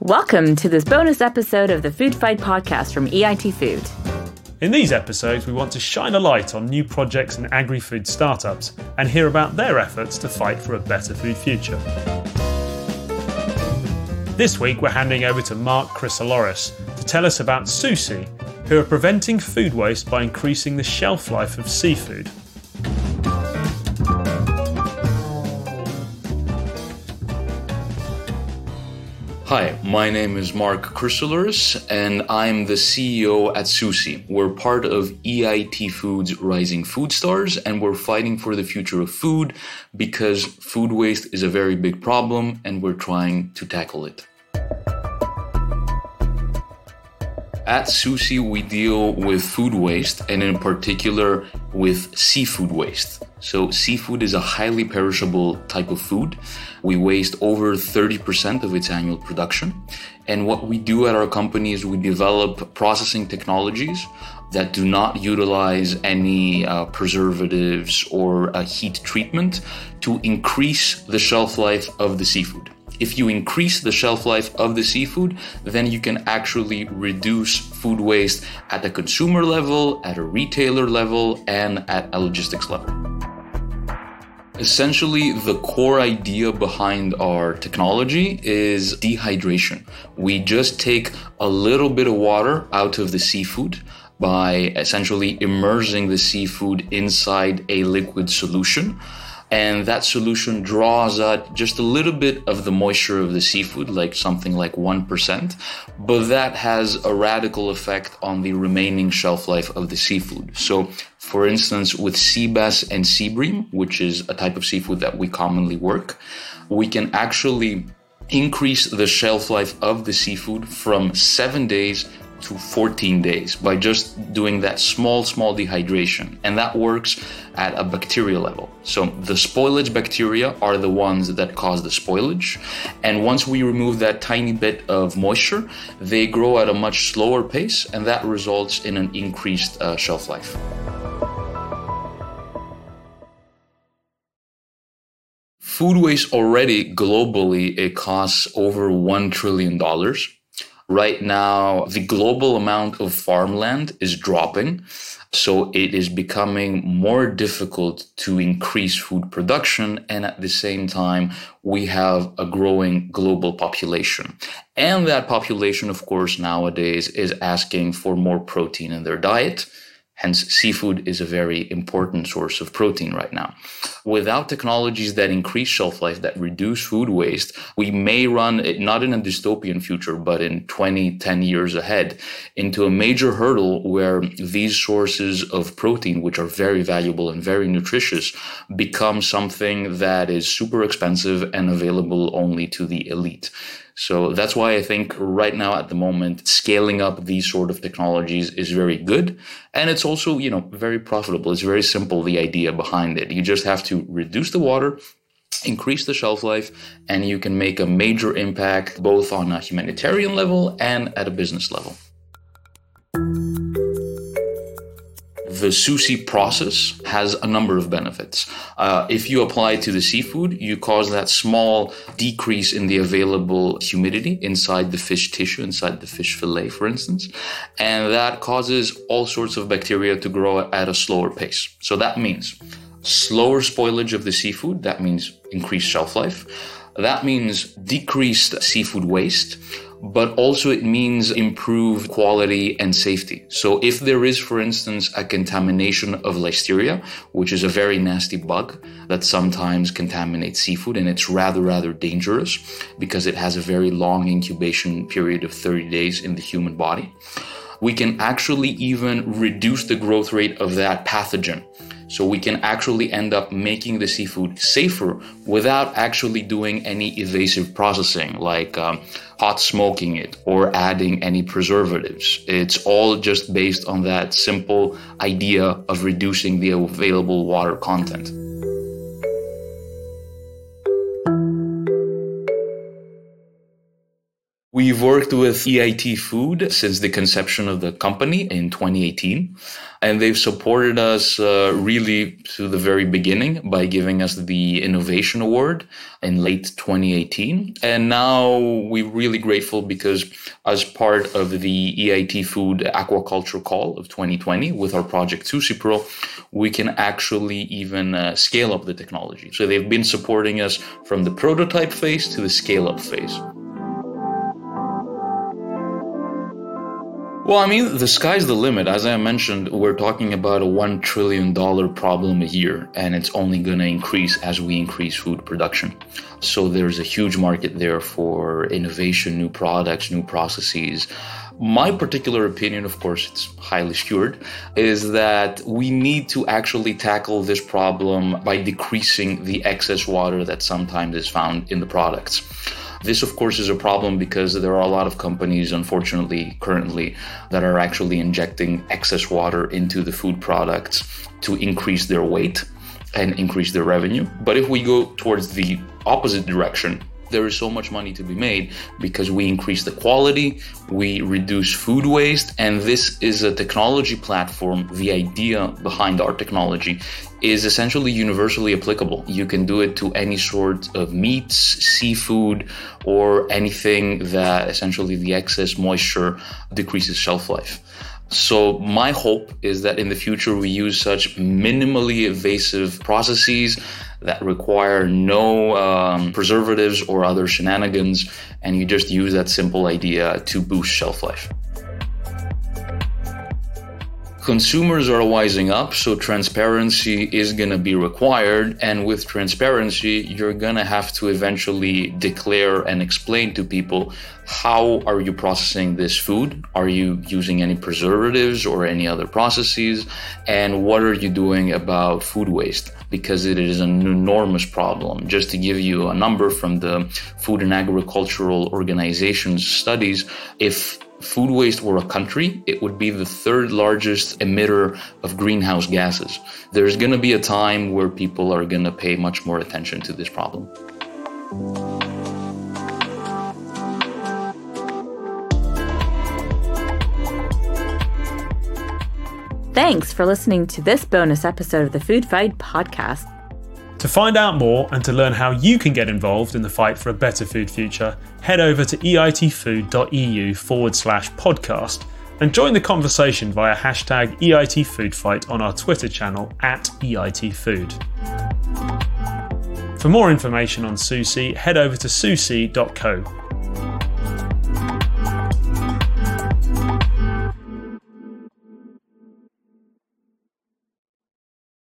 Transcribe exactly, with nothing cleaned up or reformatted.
Welcome to this bonus episode of the Food Fight podcast from E I T Food. In these episodes, we want to shine a light on new projects and agri-food startups and hear about their efforts to fight for a better food future. This week, we're handing over to Mark Chrysoloris to tell us about Sushi, who are preventing food waste by increasing the shelf life of seafood. Hi, my name is Mark Chrysoloris, and I'm the C E O at Sushi. We're part of E I T Food's Rising Food Stars, and we're fighting for the future of food because food waste is a very big problem, and we're trying to tackle it. At Sushi, we deal with food waste, and in particular with seafood waste. So seafood is a highly perishable type of food. We waste over thirty percent of its annual production. And what we do at our company is we develop processing technologies that do not utilize any uh, preservatives or uh, heat treatment to increase the shelf life of the seafood. If you increase the shelf life of the seafood, then you can actually reduce food waste at the consumer level, at a retailer level, and at a logistics level. Essentially, the core idea behind our technology is dehydration. We just take a little bit of water out of the seafood by essentially immersing the seafood inside a liquid solution. And that solution draws out just a little bit of the moisture of the seafood, like something like one percent, but that has a radical effect on the remaining shelf life of the seafood. So, for instance, with sea bass and sea bream, which is a type of seafood that we commonly work, we can actually increase the shelf life of the seafood from seven days to fourteen days by just doing that small, small dehydration. And that works at a bacteria level. So the spoilage bacteria are the ones that cause the spoilage. And once we remove that tiny bit of moisture, they grow at a much slower pace, and that results in an increased uh, shelf life. Food waste already globally, it costs over one trillion dollars. Right now, the global amount of farmland is dropping, so it is becoming more difficult to increase food production, and at the same time, we have a growing global population. And that population, of course, nowadays is asking for more protein in their diet. Hence, seafood is a very important source of protein right now. Without technologies that increase shelf life, that reduce food waste, we may run, not in a dystopian future, but in twenty, ten years ahead, into a major hurdle where these sources of protein, which are very valuable and very nutritious, become something that is super expensive and available only to the elite. So that's why I think right now at the moment, scaling up these sort of technologies is very good. And it's also, you know, very profitable. It's very simple, the idea behind it. You just have to reduce the water, increase the shelf life, and you can make a major impact both on a humanitarian level and at a business level. The Sushi process has a number of benefits. Uh, if you apply it to the seafood, you cause that small decrease in the available humidity inside the fish tissue, inside the fish fillet, for instance, and that causes all sorts of bacteria to grow at a slower pace. So that means slower spoilage of the seafood. That means increased shelf life. That means decreased seafood waste, but also it means improved quality and safety. So if there is, for instance, a contamination of Listeria, which is a very nasty bug that sometimes contaminates seafood, and it's rather, rather dangerous because it has a very long incubation period of thirty days in the human body, we can actually even reduce the growth rate of that pathogen. So we can actually end up making the seafood safer without actually doing any evasive processing like um, hot smoking it or adding any preservatives. It's all just based on that simple idea of reducing the available water content. We We've worked with E I T Food since the conception of the company in twenty eighteen. And they've supported us uh, really to the very beginning by giving us the Innovation Award in late twenty eighteen. And now we're really grateful because as part of the E I T Food Aquaculture Call of twenty twenty with our project Sushi Pro, we can actually even uh, scale up the technology. So they've been supporting us from the prototype phase to the scale-up phase. Well, I mean, the sky's the limit. As I mentioned, we're talking about a one trillion dollars problem a year, and it's only going to increase as we increase food production. So there's a huge market there for innovation, new products, new processes. My particular opinion, of course, it's highly skewed, is that we need to actually tackle this problem by decreasing the excess water that sometimes is found in the products. This, of course, is a problem because there are a lot of companies, unfortunately, currently, that are actually injecting excess water into the food products to increase their weight and increase their revenue. But if we go towards the opposite direction, there is so much money to be made because we increase the quality, we reduce food waste, and this is a technology platform. The idea behind our technology is essentially universally applicable. You can do it to any sort of meats, seafood, or anything that essentially the excess moisture decreases shelf life. So my hope is that in the future we use such minimally invasive processes that require no um, preservatives or other shenanigans, and you just use that simple idea to boost shelf life. Consumers are wising up, so transparency is going to be required. And with transparency, you're going to have to eventually declare and explain to people, how are you processing this food? Are you using any preservatives or any other processes? And what are you doing about food waste? Because it is an enormous problem. Just to give you a number from the Food and Agricultural Organization's studies, if food waste were a country, it would be the third largest emitter of greenhouse gases. There's going to be a time where people are going to pay much more attention to this problem. Thanks for listening to this bonus episode of the Food Fight podcast. To find out more and to learn how you can get involved in the fight for a better food future, head over to eitfood.eu forward slash podcast and join the conversation via hashtag EITFoodFight on our Twitter channel at EITFood. For more information on Sushi, head over to sushi dot co.